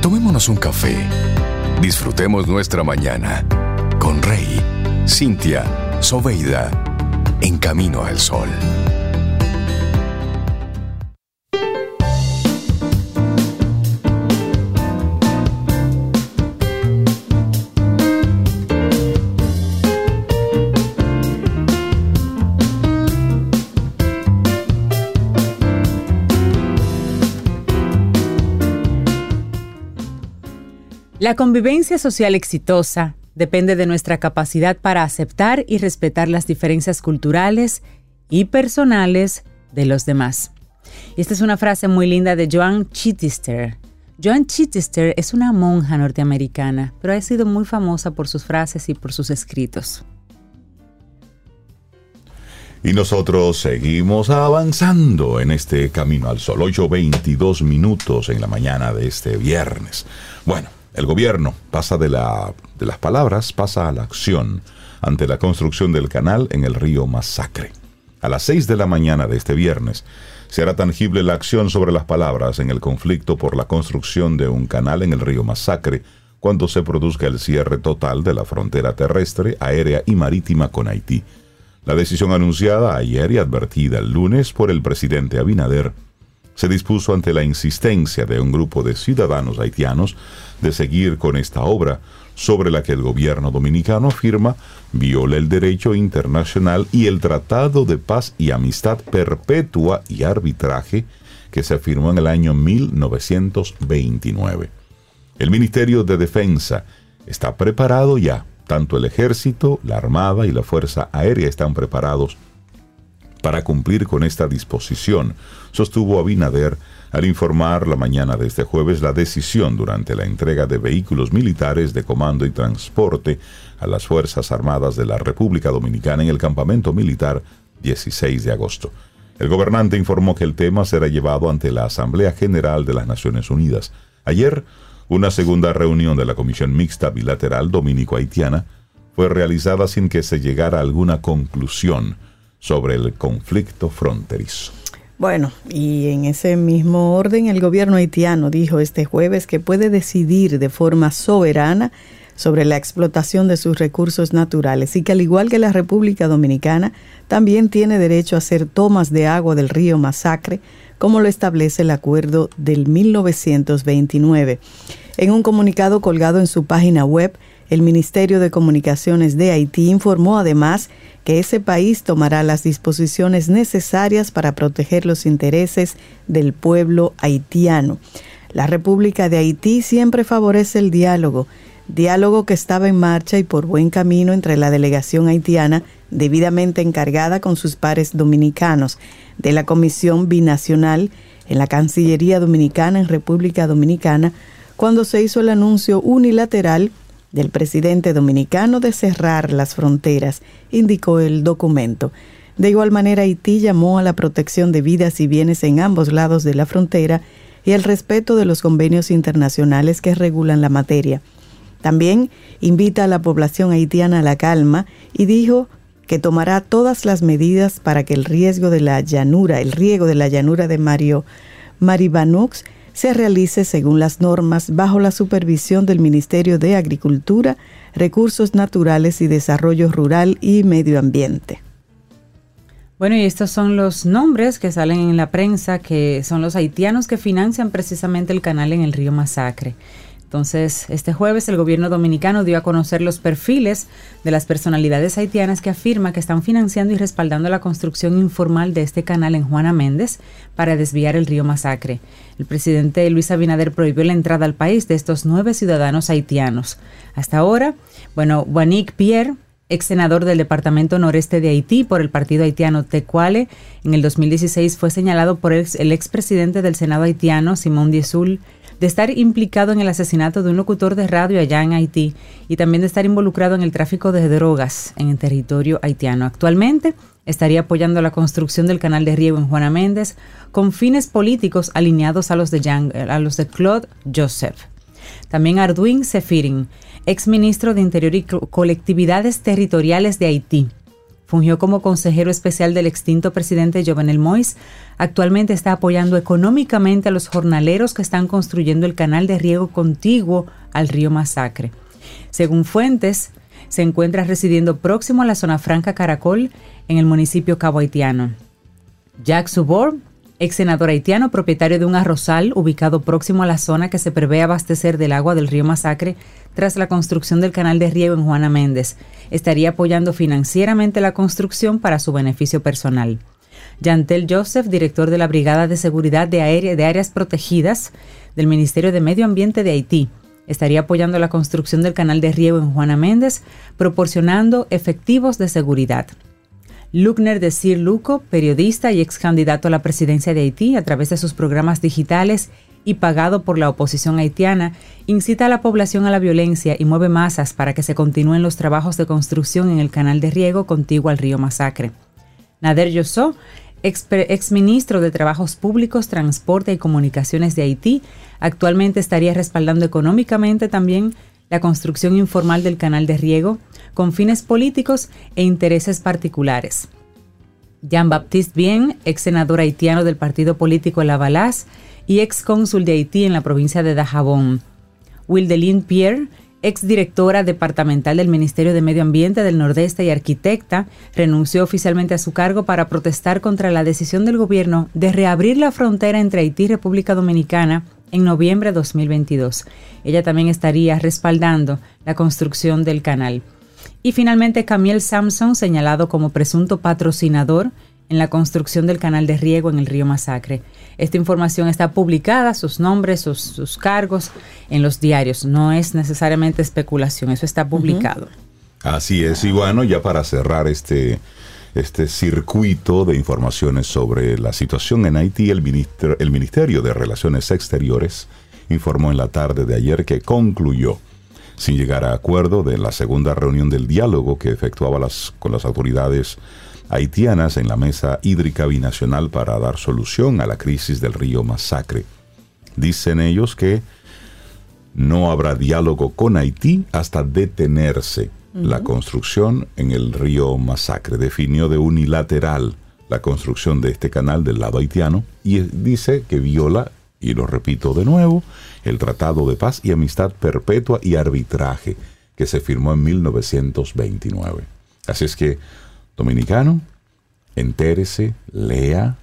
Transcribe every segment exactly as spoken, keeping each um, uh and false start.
Tomémonos un café. Disfrutemos nuestra mañana con Rey, Cintia, Soveida, en Camino al Sol. La convivencia social exitosa depende de nuestra capacidad para aceptar y respetar las diferencias culturales y personales de los demás. Y esta es una frase muy linda de Joan Chittister. Joan Chittister es una monja norteamericana, pero ha sido muy famosa por sus frases y por sus escritos. Y nosotros seguimos avanzando en este Camino al Sol. ocho veintidós minutos en la mañana de este viernes. Bueno, el gobierno pasa de, la, de las palabras, pasa a la acción ante la construcción del canal en el río Masacre. A las seis de la mañana de este viernes se hará tangible la acción sobre las palabras en el conflicto por la construcción de un canal en el río Masacre cuando se produzca el cierre total de la frontera terrestre, aérea y marítima con Haití. La decisión anunciada ayer y advertida el lunes por el presidente Abinader se dispuso ante la insistencia de un grupo de ciudadanos haitianos de seguir con esta obra, sobre la que el gobierno dominicano afirma viola el derecho internacional y el Tratado de Paz y Amistad Perpetua y Arbitraje que se firmó en el año mil novecientos veintinueve. El Ministerio de Defensa está preparado ya. Tanto el Ejército, la Armada y la Fuerza Aérea están preparados para cumplir con esta disposición, sostuvo Abinader al informar la mañana de este jueves la decisión durante la entrega de vehículos militares de comando y transporte a las Fuerzas Armadas de la República Dominicana en el campamento militar dieciséis de agosto. El gobernante informó que el tema será llevado ante la Asamblea General de las Naciones Unidas. Ayer, una segunda reunión de la Comisión Mixta Bilateral Dominico-Haitiana fue realizada sin que se llegara a alguna conclusión sobre el conflicto fronterizo. Bueno, y en ese mismo orden, el gobierno haitiano dijo este jueves que puede decidir de forma soberana sobre la explotación de sus recursos naturales y que al igual que la República Dominicana, también tiene derecho a hacer tomas de agua del río Masacre, como lo establece el acuerdo del mil novecientos veintinueve. En un comunicado colgado en su página web, el Ministerio de Comunicaciones de Haití informó además que ese país tomará las disposiciones necesarias para proteger los intereses del pueblo haitiano. La República de Haití siempre favorece el diálogo, diálogo que estaba en marcha y por buen camino entre la delegación haitiana, debidamente encargada con sus pares dominicanos, de la Comisión Binacional en la Cancillería Dominicana en República Dominicana, cuando se hizo el anuncio unilateral del presidente dominicano de cerrar las fronteras, indicó el documento. De igual manera, Haití llamó a la protección de vidas y bienes en ambos lados de la frontera y el respeto de los convenios internacionales que regulan la materia. También invita a la población haitiana a la calma y dijo que tomará todas las medidas para que el riesgo de la llanura, el riego de la llanura de Mario Maribanux se realice según las normas bajo la supervisión del Ministerio de Agricultura, Recursos Naturales y Desarrollo Rural y Medio Ambiente. Bueno, y estos son los nombres que salen en la prensa, que son los haitianos que financian precisamente el canal en el río Masacre. Entonces, este jueves el gobierno dominicano dio a conocer los perfiles de las personalidades haitianas que afirma que están financiando y respaldando la construcción informal de este canal en Juana Méndez para desviar el río Masacre. El presidente Luis Abinader prohibió la entrada al país de estos nueve ciudadanos haitianos. Hasta ahora, bueno, Wanick Pierre, ex senador del Departamento Noreste de Haití por el partido haitiano Tecuale, en el dos mil dieciséis fue señalado por el, el expresidente del Senado haitiano, Simón Diesul, de estar implicado en el asesinato de un locutor de radio allá en Haití y también de estar involucrado en el tráfico de drogas en el territorio haitiano. Actualmente estaría apoyando la construcción del canal de riego en Juana Méndez con fines políticos alineados a los de, Jean, a los de Claude Joseph. También Arduin Sefirin, ex ministro de Interior y Colectividades Territoriales de Haití, Fungió como consejero especial del extinto presidente Jovenel Moïse. Actualmente está apoyando económicamente a los jornaleros que están construyendo el canal de riego contiguo al río Masacre. Según fuentes, se encuentra residiendo próximo a la zona franca Caracol, en el municipio Cabo Haitiano. Jacques Subor, ex senador haitiano, propietario de un arrozal ubicado próximo a la zona que se prevé abastecer del agua del río Masacre tras la construcción del canal de riego en Juana Méndez, estaría apoyando financieramente la construcción para su beneficio personal. Yantel Joseph, director de la Brigada de Seguridad de, Aérea, de Áreas Protegidas del Ministerio de Medio Ambiente de Haití, estaría apoyando la construcción del canal de riego en Juana Méndez, proporcionando efectivos de seguridad. Luckner Desir Luco, periodista y ex candidato a la presidencia de Haití a través de sus programas digitales y pagado por la oposición haitiana, incita a la población a la violencia y mueve masas para que se continúen los trabajos de construcción en el canal de riego contiguo al río Masacre. Nader Yosso, ex, ex ministro de Trabajos Públicos, Transporte y Comunicaciones de Haití, actualmente estaría respaldando económicamente también la construcción informal del canal de riego con fines políticos e intereses particulares. Jean-Baptiste Bien, ex senador haitiano del partido político La Balaz y ex cónsul de Haití en la provincia de Dajabón. Wildeline Pierre, ex directora departamental del Ministerio de Medio Ambiente del Nordeste y arquitecta, renunció oficialmente a su cargo para protestar contra la decisión del gobierno de reabrir la frontera entre Haití y República Dominicana en noviembre de dos mil veintidós. Ella también estaría respaldando la construcción del canal. Y finalmente Camille Samson, señalado como presunto patrocinador en la construcción del canal de riego en el río Masacre. Esta información está publicada, sus nombres, sus, sus cargos, en los diarios. No es necesariamente especulación, eso está publicado. Uh-huh. Así es, y bueno, ya para cerrar este, este circuito de informaciones sobre la situación en Haití, el, ministro, el Ministerio de Relaciones Exteriores informó en la tarde de ayer que concluyó, sin llegar a acuerdo, de la segunda reunión del diálogo que efectuaba las, con las autoridades haitianas en la mesa hídrica binacional para dar solución a la crisis del río Masacre. Dicen ellos que no habrá diálogo con Haití hasta detenerse uh-huh. la construcción en el río Masacre. Definió de unilateral la construcción de este canal del lado haitiano y dice que viola, y lo repito de nuevo, el Tratado de Paz y Amistad Perpetua y Arbitraje que se firmó en mil novecientos veintinueve. Así es que, dominicano, entérese, lea,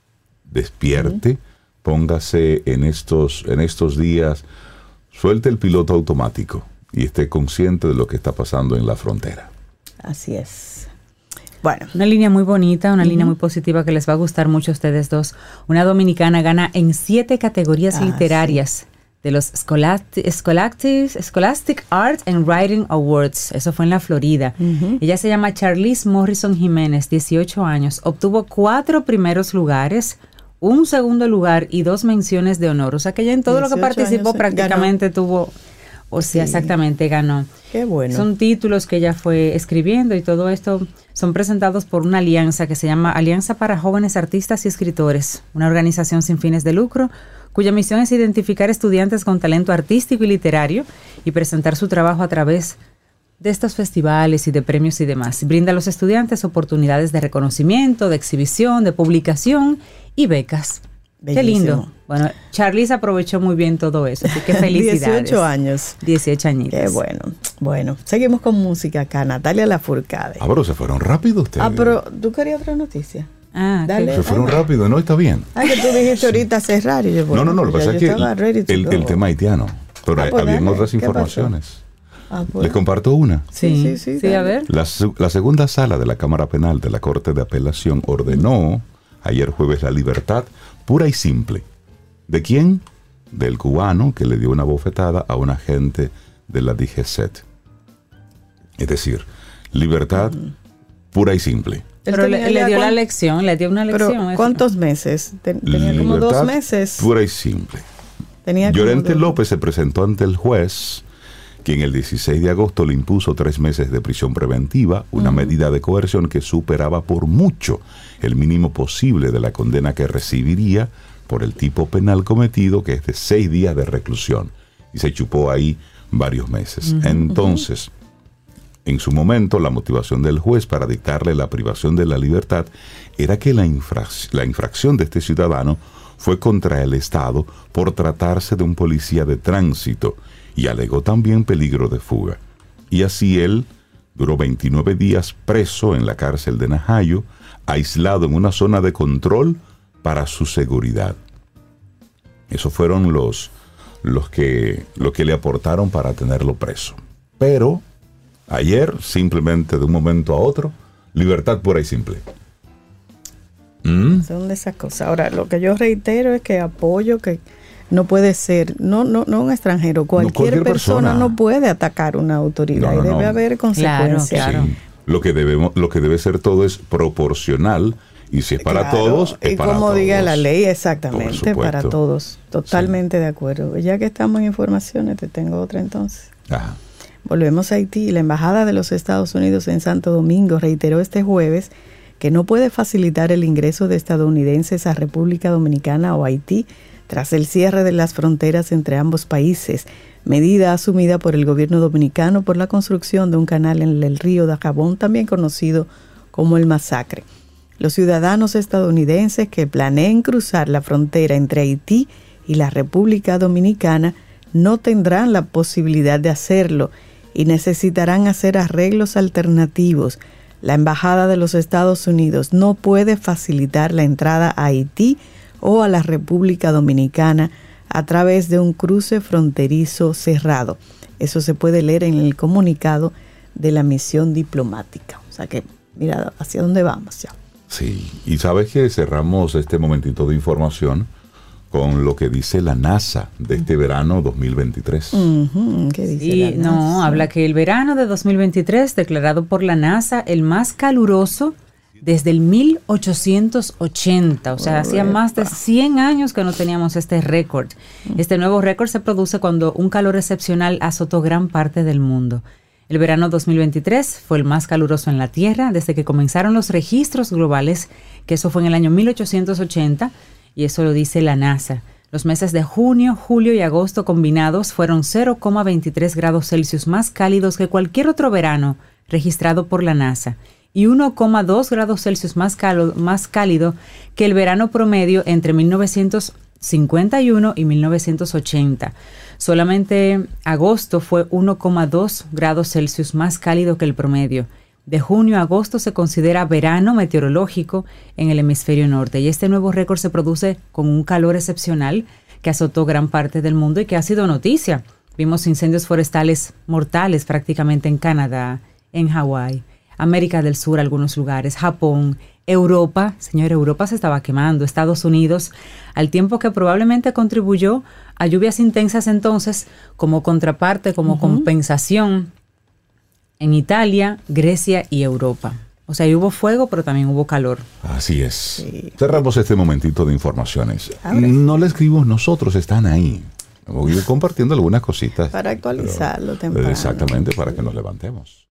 despierte, uh-huh. póngase en estos, en estos días, suelte el piloto automático y esté consciente de lo que está pasando en la frontera. Así es. Bueno. Una línea muy bonita, una uh-huh. línea muy positiva que les va a gustar mucho a ustedes dos. Una dominicana gana en siete categorías ah, literarias sí. de los Scholastic, Scholastic, Scholastic Art and Writing Awards. Eso fue en la Florida. Uh-huh. Ella se llama Charlize Morrison Jiménez, dieciocho años. Obtuvo cuatro primeros lugares, un segundo lugar y dos menciones de honor. O sea que ella en todo lo que participó prácticamente ganó. tuvo... O sea, sí. exactamente, ganó. Qué bueno. Son títulos que ella fue escribiendo y todo esto son presentados por una alianza que se llama Alianza para Jóvenes Artistas y Escritores, una organización sin fines de lucro cuya misión es identificar estudiantes con talento artístico y literario y presentar su trabajo a través de estos festivales y de premios y demás. Brinda a los estudiantes oportunidades de reconocimiento, de exhibición, de publicación y becas. Bellísimo. Qué lindo. Bueno, Charlize aprovechó muy bien todo eso, así que felicidades. dieciocho años. dieciocho añitos. Qué bueno. Bueno, seguimos con música acá. Natalia Lafourcade. Ah, pero se fueron rápido ustedes. Ah, pero tú querías otra noticia. Ah, dale. Se fueron ah, rápido, ¿no? Está bien. Ah, que tú dijiste ahorita cerrar. Y yo, bueno, no, no, no, lo que pasa es que el, el tema haitiano, pero ah, pues habían dale. otras informaciones. Ah, pues. Les comparto una. Sí, sí, sí. sí a ver. La, la segunda sala de la Cámara Penal de la Corte de Apelación ordenó ayer jueves la libertad pura y simple. ¿De quién? Del cubano que le dio una bofetada a un agente de la D G C E T. Es decir, libertad uh-huh. pura y simple. Pero le, le dio la lección, le dio una lección. Pero, ¿cuántos meses? Ten, tenía libertad como dos meses. Pura y simple. Tenía Llorente López se presentó ante el juez, quien el dieciséis de agosto le impuso tres meses de prisión preventiva, una uh-huh. medida de coerción que superaba por mucho el mínimo posible de la condena que recibiría por el tipo penal cometido, que es de seis días de reclusión, y se chupó ahí varios meses. Uh-huh, Entonces, En su momento, la motivación del juez para dictarle la privación de la libertad era que la, infrac- la infracción de este ciudadano fue contra el Estado por tratarse de un policía de tránsito y alegó también peligro de fuga. Y así él duró veintinueve días preso en la cárcel de Najayo, aislado en una zona de control para su seguridad. Esos fueron los, los, que, los que le aportaron para tenerlo preso. Pero ayer, simplemente de un momento a otro, libertad pura y simple. ¿Mm? Son de esas cosas. Ahora, lo que yo reitero es que apoyo que no puede ser, no no no un extranjero, cualquier, no cualquier persona, persona no puede atacar una autoridad, no, no, y debe no. haber consecuencias. Claro, claro. Sí. Lo que debemos, lo que debe ser todo es proporcional, y si es para claro, todos, es y para como todos. diga la ley, exactamente, para todos. Totalmente sí. De acuerdo. Ya que estamos en informaciones, te tengo otra entonces. Ajá. Volvemos a Haití. La Embajada de los Estados Unidos en Santo Domingo reiteró este jueves que no puede facilitar el ingreso de estadounidenses a República Dominicana o Haití tras el cierre de las fronteras entre ambos países, medida asumida por el gobierno dominicano por la construcción de un canal en el río Dajabón, también conocido como el Masacre. Los ciudadanos estadounidenses que planeen cruzar la frontera entre Haití y la República Dominicana no tendrán la posibilidad de hacerlo y necesitarán hacer arreglos alternativos. La Embajada de los Estados Unidos no puede facilitar la entrada a Haití o a la República Dominicana a través de un cruce fronterizo cerrado. Eso se puede leer en el comunicado de la misión diplomática. O sea que, mira, ¿hacia dónde vamos ya? Sí, y sabes que cerramos este momentito de información con lo que dice la NASA de este verano dos mil veintitrés. Uh-huh. ¿Qué dice sí, la NASA? No, habla que el verano de dos mil veintitrés, declarado por la NASA el más caluroso desde el mil ochocientos ochenta, o sea, Orepa. hacía más de cien años que no teníamos este récord. Este nuevo récord se produce cuando un calor excepcional azotó gran parte del mundo. El verano dos mil veintitrés fue el más caluroso en la Tierra desde que comenzaron los registros globales, que eso fue en el año mil ochocientos ochenta, y eso lo dice la NASA. Los meses de junio, julio y agosto combinados fueron cero coma veintitrés grados Celsius más cálidos que cualquier otro verano registrado por la NASA y uno coma dos grados Celsius más, calo, más cálido que el verano promedio entre mil novecientos cincuenta y uno y mil novecientos ochenta. Solamente agosto fue uno coma dos grados Celsius más cálido que el promedio. De junio a agosto se considera verano meteorológico en el hemisferio norte y este nuevo récord se produce con un calor excepcional que azotó gran parte del mundo y que ha sido noticia. Vimos incendios forestales mortales prácticamente en Canadá, en Hawái, América del Sur, algunos lugares, Japón, Europa. Señor, Europa se estaba quemando, Estados Unidos, al tiempo que probablemente contribuyó a lluvias intensas entonces como contraparte, como uh-huh. compensación en Italia, Grecia y Europa. O sea, hubo fuego, pero también hubo calor. Así es. Sí. Cerramos este momentito de informaciones. Ahora. No le escribimos nosotros, están ahí. Voy compartiendo algunas cositas. Para actualizarlo pero, temprano. Exactamente, para que nos levantemos.